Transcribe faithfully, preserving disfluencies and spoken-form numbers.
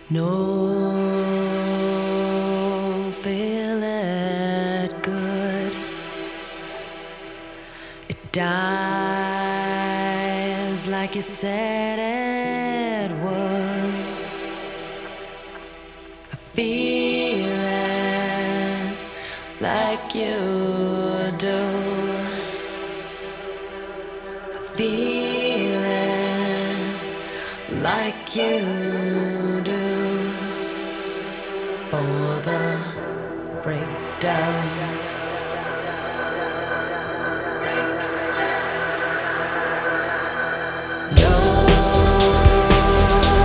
No, feel it good. It dies like you said it would. I feel it like you do. I feel it like you do. For the breakdown.